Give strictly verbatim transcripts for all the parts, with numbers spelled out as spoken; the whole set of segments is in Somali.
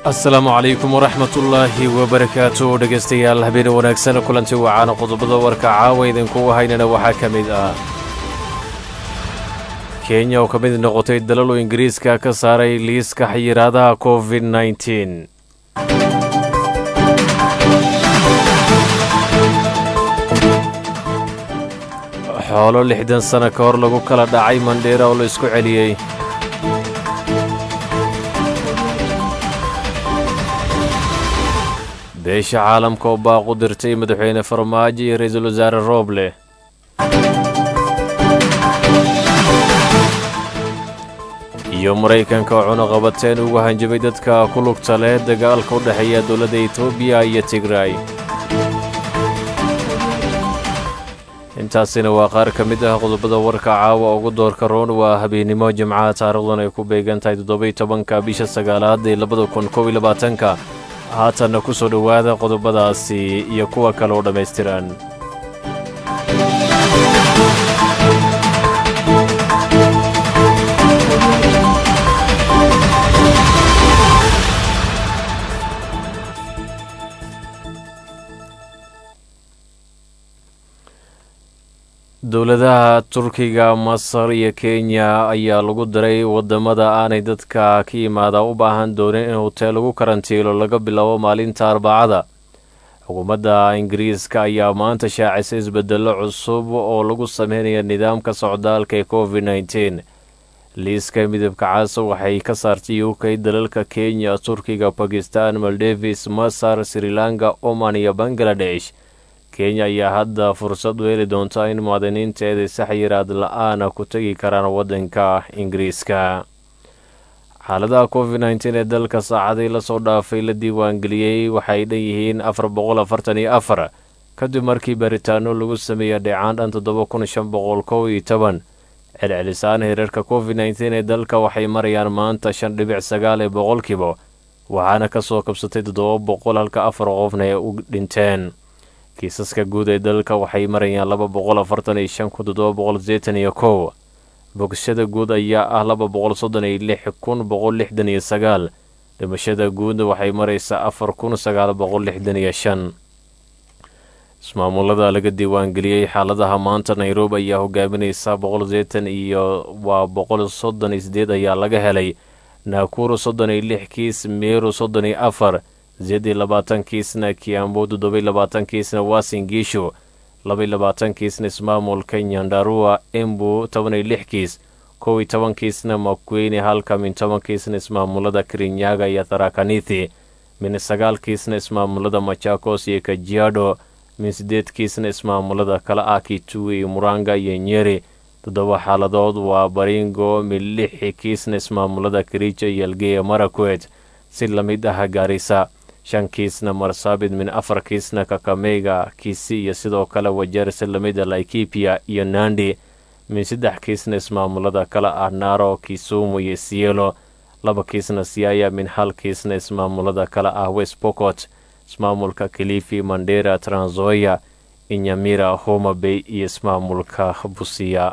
السلام عليكم ورحمة الله وبركاته dhageystayaal habeen wanaagsan kulanti wacan qodobada warka caawa idinku haynana waxa kamid ah Kenya oo kamid noqotay dalal Ingiriiska ka saaray liiska xayiraadaha COVID nineteen xoolo lixdan sano ka hor lagu kala dhacay Mandera oo la isku celiyay beesha caalamka oo baaqu dirtay madaxweyne Farmaajo iyo ra'iisul wasaare Roble iyo Mareykanka oo cunaqabateen ugu hanjabay dadka ku lugta leh dagaalka u dhaxeeya dawladda Itoobiya iyo Tigray intaasina waa qaar ka mid ah qodobada warka caawa ugu doorka roon waa habeenimo Jimcaha taariikhdan ay ku beegan tahay toddoba iyo tobanka bisha sagaalaad ee laba kun iyo kow iyo labaatan haatan ku soo dhawaada qodobadaasi iyo kuwa kale oo dhameystiran dawladaha Turkiga, Masar iyo Kenya ayaa lagu diray wadamada aanay dadka ka yimaada u baahan dooneen in hotel lagu karantiilo laga bilaabo maalinta Arbacada. Xukuumadda Ingiriiska ayaa maanta shaacisay isbeddello cusub oo lagu sameeyo nidaamka socdaalka ee COVID nineteen. Liiska midabka cas waxay ka saartay U K, dalalka Kenya, Turkiga, Pakistan, Maldives, Masar, Sri Lanka, Oman iyo Bangladesh. Kenya ayaa hadda fursad u heli doonta in muwaadiniinteeda si xayiraad la'aan ku tagi karaan waddanka Ingiriiska. Xaaladaha COVID nineteen ee dalka saacadii la soo dhaafay la diiwaangeliyay waxay dhan yihiin afar boqol afartan iyo afar kadib markii baaritaano lagu sameeyay dhacaan dhan toddoba kun shan boqol kow iyo toban. Celcelisaan heerarka COVID nineteen ee dalka waxay marayaan maanta shan dhibic sagaal ee boqolkiiba waxaana ka soo kabsatay toddoba boqol halka afar qofna ay u dhinteen. kiisaska guud ee dalka waxay marayaan laba boqol afartan iyo shan kun toddoba boqol sideetan iyo kow. Bogsashada guud ayaa ah laba boqol soddon iyo lix kun boqol lixdan iyo sagaal. Dhimashada guud waxay maraysaa afar kun sagaal boqol lixdan iyo shan. Ismaamulada laga diiwaangeliyay xaaladaha maanta Nairobi ayaa hogaaminaysa boqol sideetan iyo waa boqol soddon iyo sideed ayaa laga helay. Nakuru soddon iyo lix kiis, Meru soddon iyo afar, زيدي لباتن كيسنا كيامبو دبي لباتن كيسنا واسين جيشو لبي لباتن كيسنا اسمامول كينيان داروا امبو تبني لح كيس كوي تبن كيسنا مكويني هالكا من تبن كيسنا اسمامولدا كرينياغا يتراكانيثي من السغال كيسنا اسمامولدا مachakos يكجيادو من سديد كيسنا اسمامولدا كلا آكي توي مرانغا ينيري تدوى حالدود وبارينغو من لح كيسنا اسمامولدا كريچا يلغي مراكويت سلميدها غاريسا shan kiisna Marsabit min afar kiisna Kakamega, Kisii iyo sidoo kale Wajeer Salamida Laikipia iyo Nandi min saddex kiisna ismaamulada kala ah Narok, Kisumu iyo Isiolo, laba kiisna Siaya min hal kiisna ismaamulada kala ah West Pokot, ismaamulka Kilifi, Mandera, Trans Nzoia, Nyamira, Homa Bay iyo ismaamulka Busia.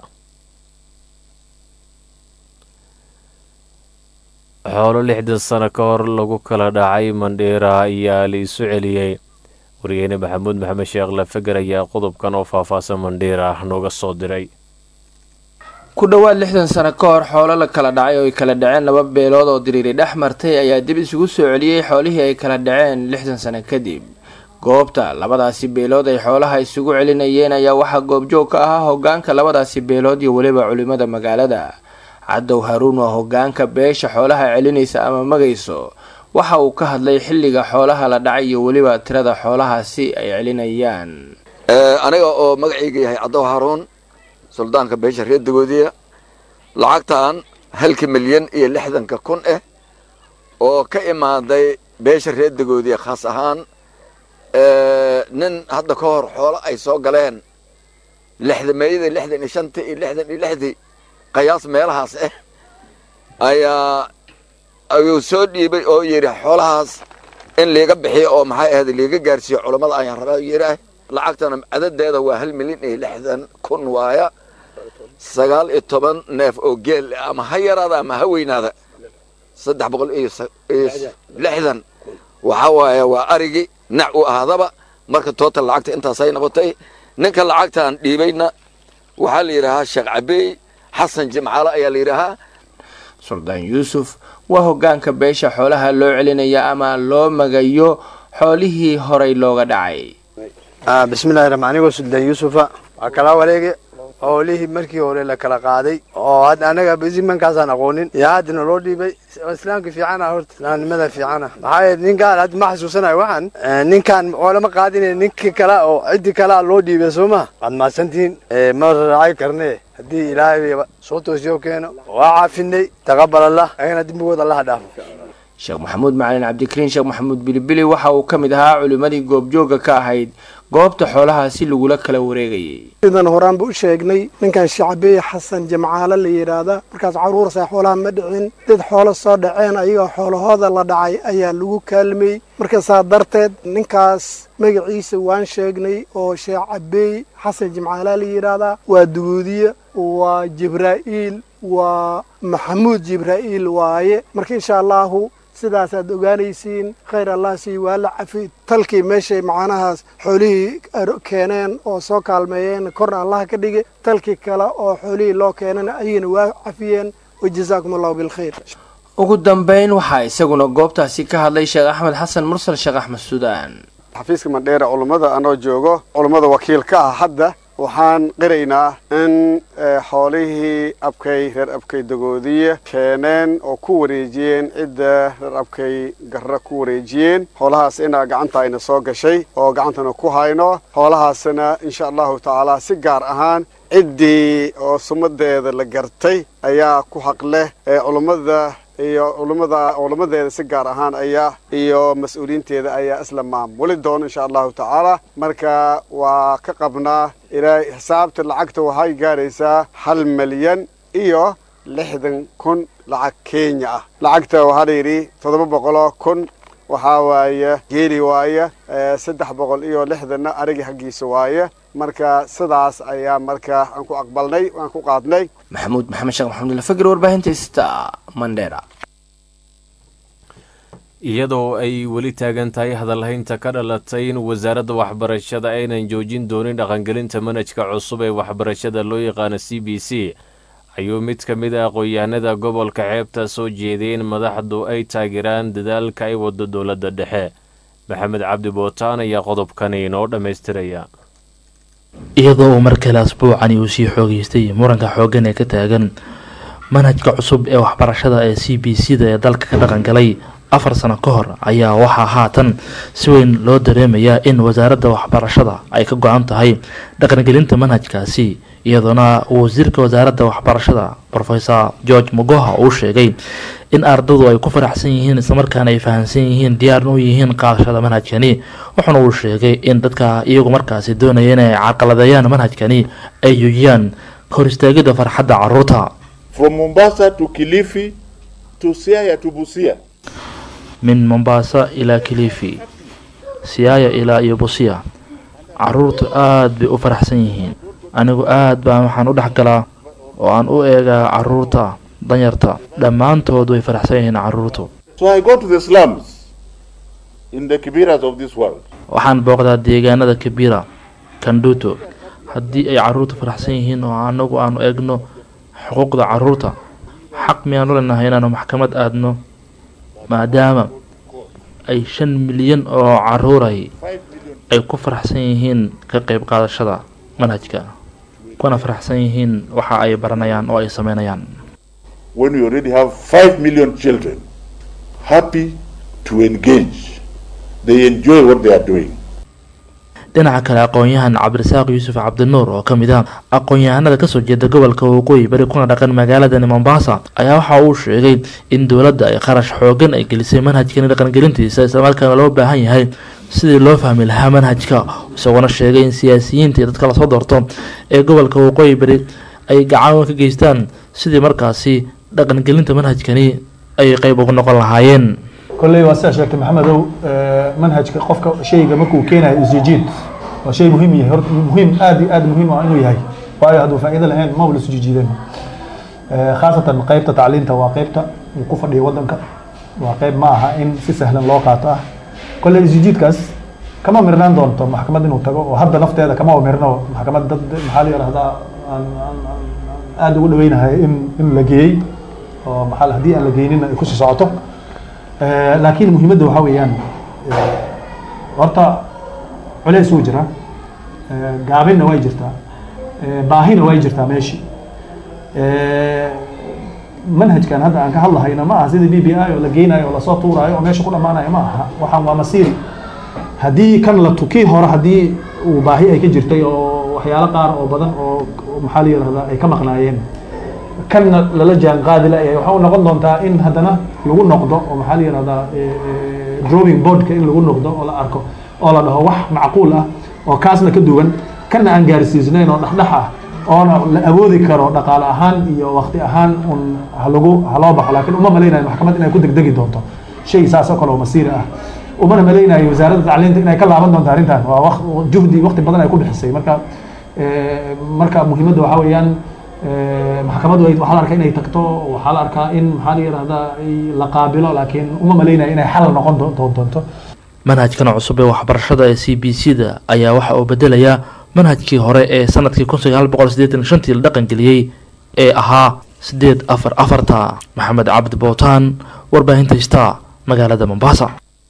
xoolo lixdan sano ka hor lagu kala dhacay Mandera ayaa la isu celiyay. Wariyeyne Maxamuud Maxamed Sheekh la fagar ayaa qodobkan oo faahfaahsan Mandera nooga soo diray. ku dhawaad lixdan sano ka hor xoolo la kala dhacay oo ay kala dhaceen laba beelood oo diriiray dhex martay ayaa dib isugu soo celiyay xoolihii ay kala dhaceen lixdan sano kadib. goobta labadaasi beelood ay xoolaha isugu celinayeen ayaa waxa goobjoog ka ah hoggaanka labadaasi beelood iyo waliba culimada magaalada. Cadow Haruun waa hoggaanka beesha xoolaha celinaysa ama magayso waxa uu ka hadlay xilliga xoolaha la dhacay iyo waliba tirada xoolahaasi ay celinayaan. ee aniga oo magacayga yahay Cadow Haruun suldaanka beesha reer Dagoodiya lacagtan halka milyan iyo lixdan kun ah oo ka imaaday beesha reer Dagoodiya khaas ahaan ee nin hadda ka hor xoolo ay soo galeen lixdan meeyada lixdan iyo shan iyo lixdan iyo lix قياس meelahaas ah ayaa ayuu soo dhiibay oo yiri xoolahaas in leega bixiyo oo maxay ahayd leega gaarsiyo culimada ayaan rabaa yiri lacagtana cadadeeda waa hal milyan iyo lixdan kun waaya sagaal iyo toban neef oo geel ama ha yaraada ama ha weynaada saddex boqol iyo lixdan waxa waaye waa arigii nac u ahaadaba marka total lacagta intaasay noqotay ninka lacagtaan dhiibayna waxaa la yidhaahaa sheekh cabeey xasan jimcaale ayaa la yidhaahaa. suldaan yuusuf waa hoggaanka beesha xoolaha loo celinaya ama loo magayo xoolihii horay looga dhacay. bismillahi raxmaan anigo suldaan yuusufa waa kala wareege xoolihii markii hore la kala qaaday oo hadda anaga bisimankaasaan aqoonin yaa haddana loo dhiibay. islaamka fiicana horta islaamnimada fiicana maxaa ninkaan hadda ma xasuusanayo waxaan ninkaan xoolama qaadinay ninkii kale oo ciddi kale loo dhiibay soo ma waad mahadsantihiin ma raacay karne haddii ilaahay soo toosiyo keeno waa caafinay taqabbal allah ayna dembigooda allah dhaafo. sheekh maxamuud macalin cabdikariin sheekh maxamuud bilibili waxa uu ka mid ahaa culimadii goobjooga ka ahayd goobta xoolaha si lagula kala wareegayay. sidan horaan buu sheegnay ninkan shacabeey xasan jimcaale la yiraahdo markaas caruur say xoolaha ma dhicin dad xoolo soo dhaceen ayaga xoolahooda la dhacay ayaa lagu kaalmay marka saa darteed ninkaas magaciisa waan sheegnay oo shacabeey xasan jimcaale la yiraahdo waa dugudiye waa jibraa'iil waa maxamuud jibraa'iil waaye marka insha Allah sidaas aad ogaanaysiin khayr Allah si wala cafi talkii meeshay macanahaas xoolihii keeneen oo soo kaalmeeyeen korna Allah ka dhigay talkii kale oo xoolihii loo keenana ayina waa cafiyeen wajazaakumullahu bil khayr. ugu dambeyn waxa isaguna goobtaasi ka hadlay sheekh Axmed Xasan Mursal sheekh Axmed Suudaan. xafiiska Mandheera culimada anoo joogo culimada wakiilka ah hadda waxaan qiraynaa in xoolihii abkay reer abkay dagoodiye keeneen oo ku wareejiyeen cidda reer abkay garra ku wareejiyeen xoolahaas ina gacanta ayna soo gashay oo gacantana ku hayno xoolahaasna insha allahu tacaala si gaar ahaan ciddii oo sumadeeda la gartay ayaa ku xaq leh ee culimada iyo culimada culimadeeda si gaar ahaan ayaa iyo mas'uuliyiinteeda ayaa isla maamuli doona insha allahu tacaala marka waa ka qabnaa ilaa xisaabta lacagta waxay gaaraysaa hal milyan iyo lixdan kun lacag Kenya ah. lacagta waxaa la yidhi toddoba boqol oo kun waxaa waaye geeli waaye saddex boqol iyo lixdanna arigi xaggiisa waaye marka sidaas ayaa marka aan ku aqbalnay aan ku qaadnay. maxamuud maxamed sheekh maxamuud lafagir warbaahinta ista Mandheera. iyadoo ay weli taagan tahay hadalhaynta ka dhalatay in wasaaradda waxbarashada aynan joojin doonin dhaqangelinta manhajka cusub ee waxbarashada loo yaqaano C B C ayuu mid ka mid ah aqoon-yahanada gobolka xeebta soo jeeday in madaxdu ay taageeraan dadaalka ay wado dowladda dhexe. maxamed cabdi bootaan ayaa qodobkani inoo dhammaystiraya. iyadoo uu mar kale asbuucani uu sii xoogeystay muranka xooggan ee ka taagan manhajka cusub ee waxbarashada ee C B C da ee dalka ka dhaqangalay afar sano ka hor ayaa waxaa haatan si weyn loo dareemayaa in wasaaradda waxbarashada ay ka go-an tahay dhaqangelinta manhajkaasi iyadoona wasiirka wasaaradda waxbarashada Professor George Mugoha uu sheegay in ardaydu ay ku faraxsan yihiin islamarkaana ay fahansan yihiin diyaarna u yihiin qaadashada manhajkani wuxuuna uu sheegay in dadka iyagu markaasi doonaya inay carqaladeeyaan manhajkani ay joojiyaan hor istaagida farxadda carruurta. From Mombasa to Kilifi to Siaya to Busia. min Mombasa ilaa Kilifi Siaya ilaa iyo Busia carruurtu aad bay u faraxsan yihiin. anigu aad baan waxaan u dhaxgalaa oo aan u eegaa carruurta danyarta dhammaantood way faraxsan yihiin carruurtu. So I go to the slums in the Kibiras of this world. waxaan booqdaa deegaanada Kibira Kanduto haddii ay carruurtu faraxsan yihiin oo anagu aanu eegno xuquuqda carruurta xaq miyaanu leenahay inaanu maxkamad aadno maadaama ay shan milyan oo carruuray ay ku faraxsan yihiin ka qayb qaadashada manhajka kuna faraxsan yihiin waxa ay baranayaan oo ay sameynayaan. When we already have five million children happy to engage, they enjoy what they are doing. dhinaca kale aqoon-yahan Cabdirasaaq Yuusuf Cabdinuur oo kamid ah aqoon-yahanada ka soo jeeda gobolka Waqooyi Bari kuna dhaqan magaalada Mombasa ayaa waxa uu sheegay in dawladda ay qarash xoogan ay gelisay manhajkan dhaqangelintiisa isla markaana loo baahan yahay sidii loo fahmi lahaa manhajka isagoo sheegay in siyaasiyiinta iyo dadka la soo doorto ee gobolka Waqooyi Bari ay gacan ka geystaan sidii markaasi dhaqangelinta manhajkani ay qayb uga noqon lahaayeen. كلي واسع شكل محمد أو منهج قفك شيء جمكوا كينا يزيجين وشيء مهم يهر مهم آدي آدي مهم وعنو يهاي وهذا فائدة لهين ما ولا سجيدين خاصة قيبته تعليم تواقيبته uu ku fadhiyo waddanka waa qayb ma aha in si sahlan loo qaato ah kolley isjiidkaas kama mirnaan doonto maxkamad inuu tago oo hadda nafteeda kama mirno maxkamad dad maxaa la yiraahdaa aan aad ugu dhaweynahay in in la geeyey oo maxaa haddii aan la geynin ay ku sii socoto laakiin muhiimadda waxaa weeyaan horta culays uu jira gaabinna way jirtaa baahina way jirtaa meeshii manhajkan hadda aan ka hadlahayna ma aha sidii b b i oo la geynayo oo lasoo tuuraayo oo meesha ku dhammaanayo ma aha waxaan waa masiiri haddii kan la tukii hore haddii uu baahi ay ka jirtay oo waxyaalo qaar oo badan oo maxaa la yirahdaa ay ka maqnaayeen kanna lala jaan qaadi layahay waxaa u noqon doontaa in haddana lagu noqdo oo maxaa la yirahdaa drawing boardka in lagu noqdo oo la arko oo la dhaho wax macquul ah oo kaasna ka duwan kanna aan gaarsiisnayn oo dhexdhex ah oona la awoodi karo dhaqaale ahaan iyo waqti ahaan un halagu haloo baxo laakiin uma malaynayo maxkamad inay ku degdegi doonto shay saas oo kale oo masiiri ah umana malaynayo wasaaradda tacliinta inay ka laaban doonto arrintan waa juhdi waqti badan ay ku bixisay marka marka muhiimadda waxaa weeyaan maxkamaddu waxaa la arkaa inay tagto waxaa la arkaa in maxaa la yirahdaa la qaabilo laakiin uma malaynayo inay xal noqon doonto manhajkan cusub ee waxbarashada ee c b c da ayaa waxa uu bedelayaa manhajkii hore ee sanadkii kun sagaal boqol siddeetan iyo shantii la dhaqan geliyey ee ahaa sideed afar afarta. maxamed cabdi bootaan, warbaahinta star, magaalada Mombasa.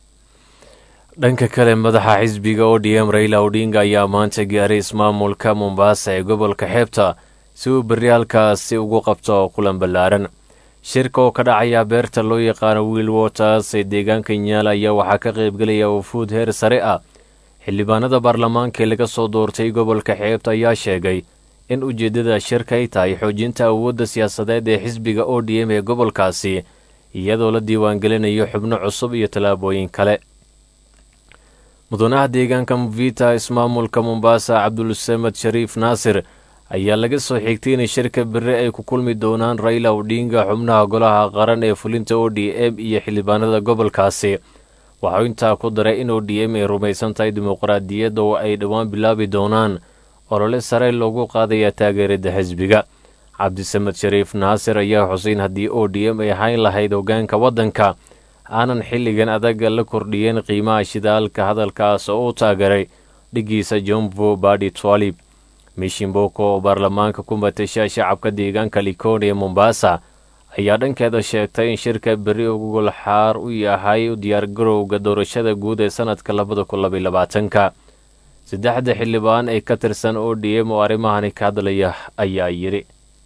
dhanka kale madaxa xisbiga O D M Raila Odinga ayaa maanta gaaray ismaamulka Mombasa ee gobolka xeebta si uu berri halkaasi ugu qabto kulan ballaaran. shirka oo ka dhacaya beerta loo yaqaano Will Waters ee deegaanka Nyala ayaa waxaa ka qaybgelaya wufuud heer sare ah. xildhibaanada baarlamaanka ee laga soo doortay gobolka xeebta ayaa sheegay in ujeeddada shirka ay tahay xoojinta awoodda siyaasadeed ee xisbiga O D M ee gobolkaasi iyadoo la diiwaangelinayo xubno cusub iyo tallaabooyin kale. mudanaha deegaanka Mvita ismaamulka Mombasa Cabdulsamad Shariif Naasir ayaa laga soo xigtay in shirka berri ay ku kulmi doonaan Raila Odinga xubnaha golaha qaran ee fulinta O D M iyo xildhibaanada gobolkaasi. waxaa intaa ku daray in O D M ay rumaysan tahay dimuqraadiyadda oo ay dhowaan bilaabi doonaan olole sare loogu qaadaya taageerada xisbiga. Cabdisamad Shariif Naasir ayaa xuseyn haddii O D M ay hayn lahayd hoggaanka waddanka aanan xilligan adaga la kordhiyeen qiimaha shidaalka hadalkaas oo u taageeray dhigiisa Jomvu Badi Twalib. Mishimboko oo baarlamaanka ku matasha shacabka deegaanka Likoni ee Mombasa ayaa dhankeeda sheegtay in shirka berri ugu golxaar u yahay u diyaargarowga doorashada guud ee sanadka labada kun laba iyo labaatanka. saddexda xildhibaan ee ka tirsan O D M oo arrimahani ka hadlaya ayaa yidhi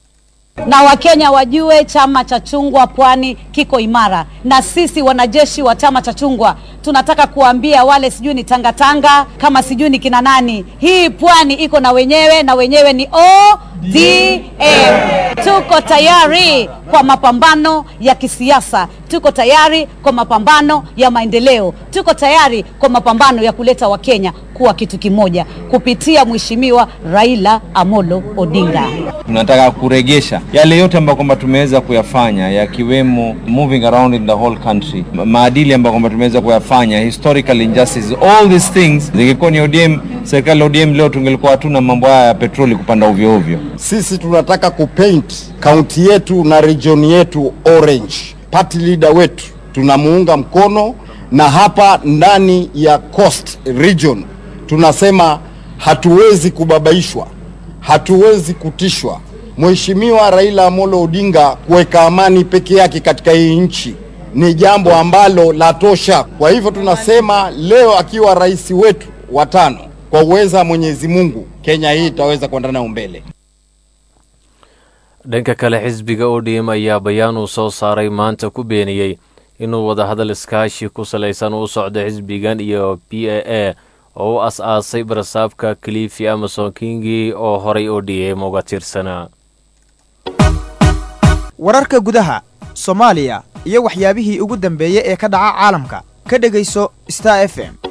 na Wakenya wajue chama cha chungwa Pwani kiko imara, na sisi wanajeshi wa chama cha chungwa tunataka kuambia wale sijui ni tangatanga kama sijui ni kina nani, hii Pwani iko na wenyewe na wenyewe ni O D M. Tuko tayari kwa mapambano ya kisiasa, tuko tayari kwa mapambano ya maendeleo, tuko tayari kwa mapambano ya kuleta Wakenya kuwa kitu kimoja kupitia mheshimiwa Raila Amolo Odinga. Tunataka kuregesha yale yote ambayo kwamba tumeweza kuyafanya, yakiwemo moving around in the whole country, maadili ambayo kwamba tumeweza kuyafanya, historical injustices, all these things. Zingekuwa ni O D M, serikali O D M leo tungelikuwa hatuna mambo haya ya petroli kupanda ovyo ovyo. Sisi tunataka kupaint county yetu na region yetu orange. Party leader wetu tunamuunga mkono, na hapa ndani ya Coast region tunasema hatuwezi kubabaishwa, hatuwezi kutishwa. Mheshimiwa Raila Amolo Odinga kuweka amani peke yake katika hii nchi ni jambo ambalo la tosha. Kwa hivyo tunasema leo akiwa rais wetu wa tano, kwa uweza Mwenyezi Mungu, Kenya hii itaweza kuendana mbele. dhanka kale xisbiga O D M ayaa bayaan uu soo saaray maanta ku beeniyey inuu wada hadal iskaashi ku salaysan u socdo xisbigan iyo P A A oo u as-aasay barasaabka Kilifi Amason Kingi oo horay O D M uga tirsanaa. wararka gudaha Soomaaliya iyo waxyaabihii ugu dambeeyay ee ka dhaca caalamka ka dhageyso Star F M.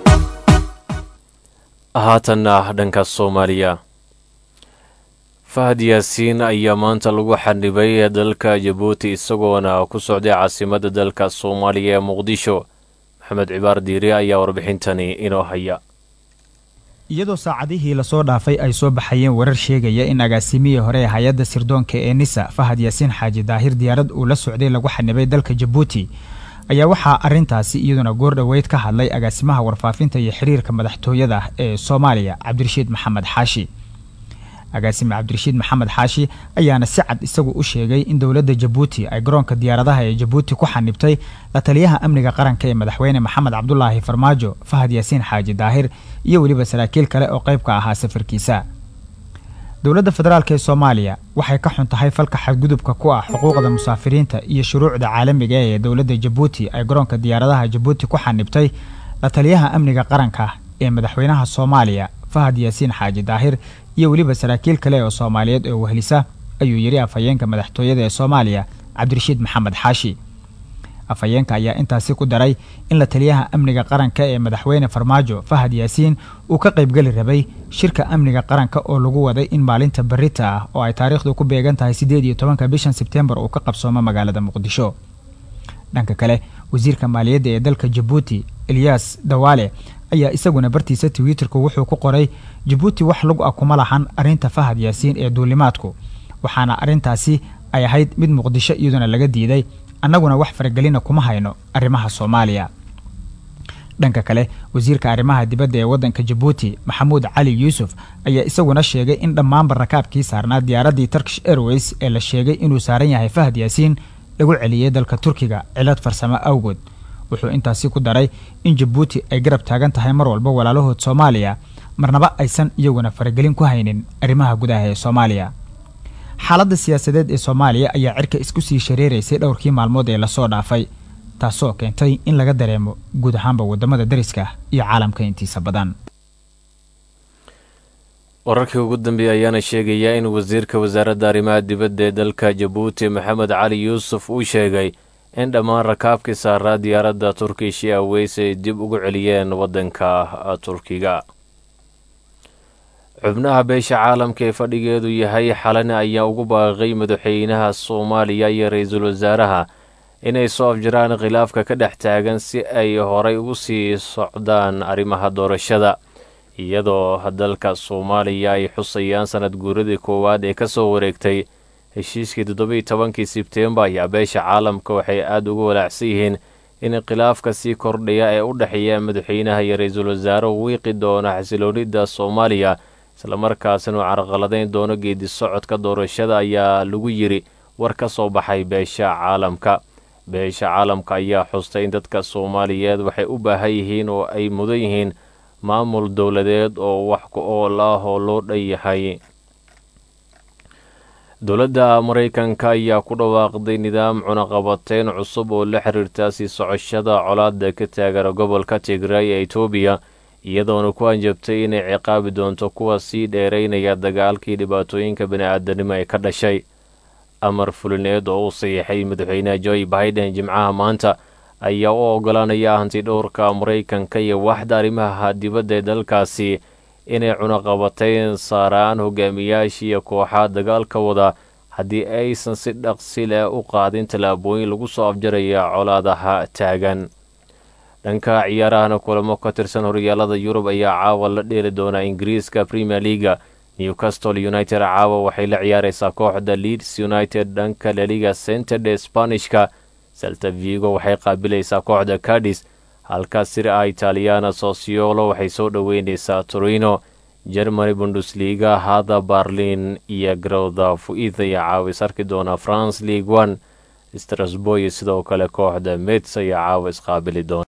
haatanna dhanka Soomaaliya. Fahad Yaasiin ayaa maanta lagu xanibay dalka Djibouti isagoona ku socday caasimadda dalka Soomaaliya ee Muqdisho. Maxamed Cibaar Diiri ayaa warbixintani inoo haya. iyadoo saacadihii lasoo dhaafay ay soo baxayeen warar sheegaya in agaasimihii hore ee hay-adda sirdoonka ee nisa fahad yaasiin xaaji daahir diyaarad uu la socday lagu xanibay dalka jabuuti ayaa waxaa arrintaasi iyaduna goor dhoweyd ka hadlay agaasimaha warfaafinta iyo xiriirka madaxtooyada ee soomaaliya cabdirashiid maxamed xaashi agaasime cabdirashiid maxamed xaashi ayaana si cad isagu u sheegay in dowladda jabuuti ay garoonka diyaaradaha ee jabuuti ku xanibtay la taliyaha amniga qaranka ee madaxweyne maxamed cabdulaahi farmaajo fahad yaasiin xaaji daahir iyo weliba saraakiil kale oo qayb ka ahaa safarkiisa dowladda federaalk ee soomaaliya waxay ka xun tahay falka xadgudubka ku ah xuquuqda musaafiriinta iyo shuruucda caalamiga ee dowladda jabuuti ay garoonka diyaaradaha jabuuti ku xanibtay la taliyaha amniga qaranka ee madaxweynaha soomaaliya fahad yaasiin xaaji daahir iyo weliba saraakiil kale oo soomaaliyeed oo wehelisa ayuu yidhi afhayeenka madaxtooyada ee soomaaliya cabdirashiid maxamed xaashi afhayeenka ayaa intaasi ku daray in la taliyaha amniga qaranka ee madaxweyne farmaajo fahad yaasiin uu ka qaybgeli rabay shirka amniga qaranka oo lagu waday in maalinta berita ah oo ay taariikhdu ku beegan tahay siddeed iyo tobanka bishan sebtembar uu ka qabsoomo magaalada muqdisho dhanka kale wasiirka maaliyadda ee dalka jabuuti eliyas dawaale ayaa isaguna bartiisa twitterku wuxuu ku qoray jabuuti wax lagu akuma lahan arrinta fahad yaasiin ee duulimaadku waxaana arrintaasi ay ahayd mid muqdisho iyaduna laga diiday annaguna wax faragelina kuma hayno arrimaha soomaaliya dhanka kale wasiirka arrimaha dibadda ee waddanka jabuuti maxamuud cali yuusuf ayaa isaguna sheegay in dhammaanba rakaabkii saarnaa diyaaraddii turkish airways ee la sheegay inuu saaran yahay fahad yaasiin lagu celiyey dalka turkiga cilad farsamo awgood wuxuu intaasi ku daray in jabuuti ay garab taagan tahay mar walba walaalahood soomaaliya marnaba aysan iyaguna faragelin ku haynin arrimaha gudaha ee soomaaliya xaaladda siyaasadeed ee soomaaliya ayaa cirka isku sii shareeraysay dhowrkii maalmood ee lasoo dhaafay taasoo keentay in laga dareemo guud ahaanba waddamada dariska iyo caalamka intiisa badan wararkii ugu dambeeyay ayaana sheegaya in wasiirka wasaaradda arrimaha dibadda ee dalka jabuuti maxamed cali yuusuf uu sheegay in dhammaan rakaabkii saaraa diyaaradda turkish airways ay dib ugu celiyeen waddanka turkiga xubnaha beesha caalamka ee fadhigeedu yahay xalane ayaa ugu baaqay madaxweynaha soomaaliya iyo ra-iisul wasaaraha inay soo afjaraan khilaafka ka dhex taagan si ay horay ugu sii socdaan arrimaha doorashada iyadoo dalka soomaaliya ay xusayaan sanad guuradii koowaad ee ka soo wareegtay heshiiskii toddobiiyo tobankii sebteembar ayaa beesha caalamka waxay aada uga walaacsan yihiin in khilaafka sii kordhaya ee u dhexeeya madaxweynaha iyo ra-iisul wasaare wiiqi doona xasiloonida soomaaliya islamarkaasina uu carqaladayn doono geedi socodka doorashada ayaa lagu yidhi war ka soo baxay beesha caalamka beesha caalamka ayaa xustay in dadka soomaaliyeed waxay u baahan yihiin oo ay mudan yihiin maamul dowladeed oo wax ku ool ah oo loo dhan yahay dowladda maraykanka ayaa ku dhawaaqday nidaam cunaqabateyn cusub oo la xiriirta sii socoshada colaada ka taagan gobolka tigray ee etoobiya iyadoona ku hanjabtay inay ciqaabi doonto kuwa sii dheeraynaya dagaalkii dhibaatooyinka bani-aadanimo ee ka dhashay amar fulineed oo u saxiixay madaxweynaha joe biden jimcaha maanta ayaa u ogolaanaya hanti dhowrka maraykanka iyo waxda arrimaha dibadda ee dalkaasi inay cunaqabateyn saaraan hogaamiyaashiiyo kooxaha dagaalka wada haddii aysan si dhaqsi leh u qaadin tallaabooyin lagu soo afjaraya colaadaha taagan dhanka ciyaarahana kulamo ka tirsan horyaalada yurub ayaa caawa la dheeli doonaa ingiriiska premier leaga newcastle united caawa waxay la ciyaaraysaa kooxda leeds united dhanka laliga centerde spanishka celta vigo waxay qaabilaysaa kooxda cadis halka sir a italiana sosiolo waxay soo dhoweynaysaa torino germany bundesliga hada berlin iyo growda fuid ayaa caawis arki doona france league one strasbourg sidoo kale kooxda mets ayaa caawa isqaabili doona